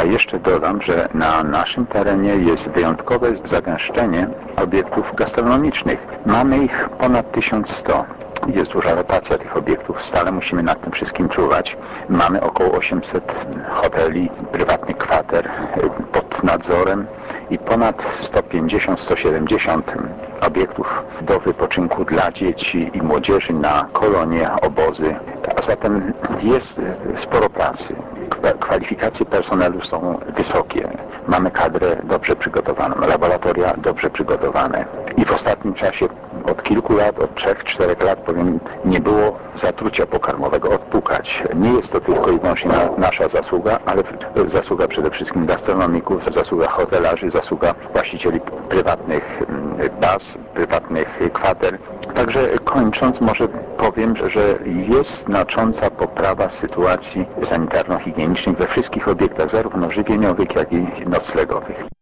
A jeszcze dodam, że na naszym terenie jest wyjątkowe zagęszczenie obiektów gastronomicznych. Mamy ich ponad 1100. Jest duża rotacja tych obiektów, stale musimy nad tym wszystkim czuwać. Mamy około 800 hoteli, prywatnych kwater pod nadzorem i ponad 150-170 obiektów do wypoczynku dla dzieci i młodzieży na kolonie, obozy. A zatem jest sporo pracy. Kwalifikacje personelu są wysokie. Mamy kadrę dobrze przygotowaną, laboratoria dobrze przygotowane. I w ostatnim czasie, od kilku lat, od 3-4 lat, powiem, nie było zatrucia pokarmowego odpukać. Nie jest to tylko i wyłącznie nasza zasługa, ale zasługa przede wszystkim gastronomików, zasługa hotelarzy, zasługa właścicieli prywatnych baz, prywatnych kwater. Także kończąc, może powiem, że jest znacząca poprawa sytuacji sanitarno-higienicznej we wszystkich obiektach, zarówno żywieniowych, jak i noclegowych.